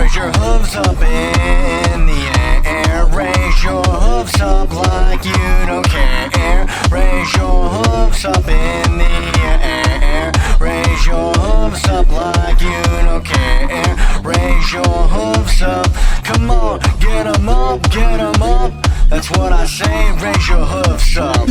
Raise your hooves up in the air. Raise your hooves up like you don't care. Raise your hooves up in the air. Raise your hooves up like you don't care. Raise your hooves up. Come on, get 'em up, get 'em up. That's what I say, raise your hooves up.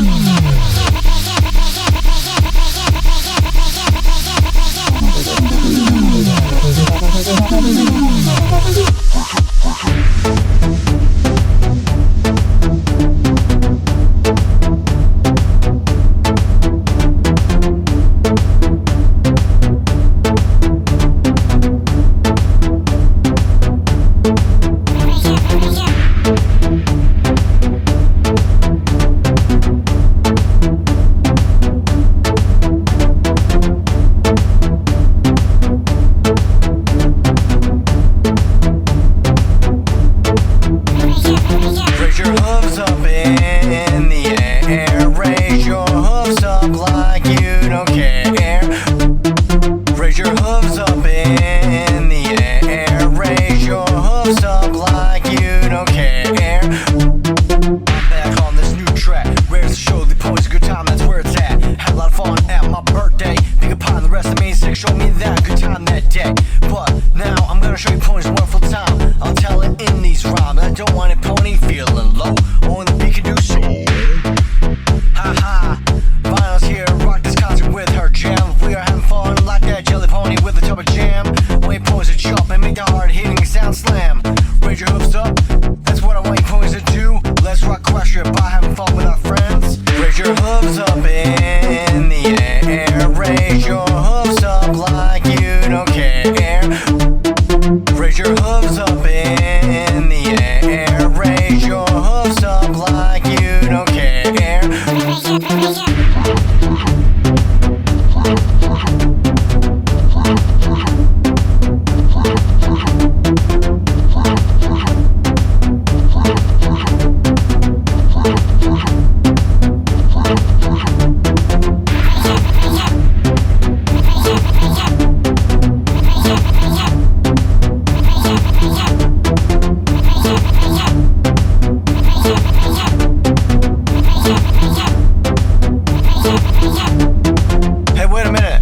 Raise your hooves up in the air. Raise your hooves up like you don't care. Raise your hooves up in the air. Raise your hooves up like you don't care. Back on this new track, ready to show the points a good time, that's where it's at. Had a lot of fun at my birthday. Pick apart the rest of me, sick, show me that good time that day. But now I'm gonna show you points one full time. I'll tell it in these rhymes. I don't want it pony feeling low. Only the beat can do so. Ha ha. Vinyl's here, rock this concert with her jam. We are having fun like that jelly pony with a tub of jam. Wait points to jump and make the hard hitting sound slam. Raise your hooves up, that's what I want you ponies to do. Let's rock crush it by having fun with our friends. Raise your hooves up in the air. Raise your hooves up like you don't care. Raise your hooves up in the air. Raise your hooves up like you don't care. Hey, wait a minute.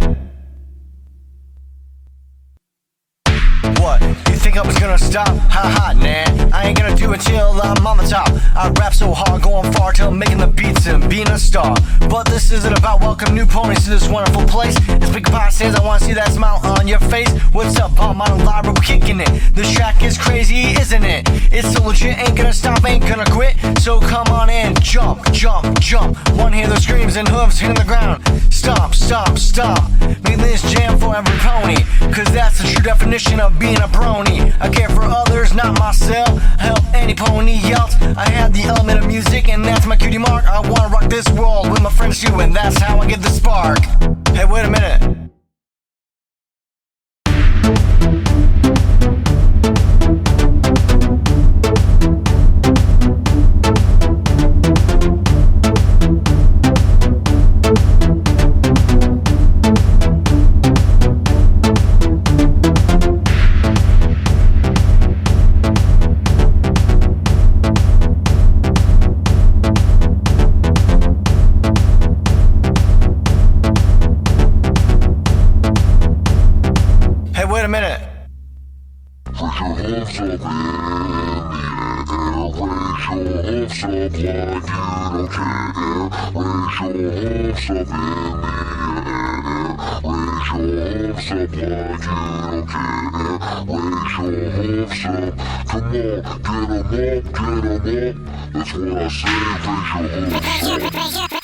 What? You think I was gonna stop? Haha, nah. I ain't gonna do it till I'm on the top. I rap so hard, going far till I'm making the beats and being a star. But this isn't about welcome new ponies to this wonderful place. As Big Pie says, I wanna see that smile on your face. What's up, I'm on a live, we're kicking it. This track is crazy, isn't it? It's so legit, ain't gonna stop, ain't gonna quit. So come on in, jump, jump, jump. Wanna hear those screams and hooves hitting the ground. Stomp, stomp, stomp. Make this jam for every pony, cause that's the true definition of being a brony. I care for others, not myself. Help any pony else. I have the element of music, and that's my cutie mark. I wanna rock this world with my friends too, and that's how I get the spark. Hey, wait a minute. Hey, wait a minute. Raise your hooves up in the air. Raise your hooves up like you don't care. Raise your hooves up in the air. Raise your hooves up like you don't care. Raise your hooves up. Come on, get 'em up, get 'em up. That's what I say, raise your hooves up.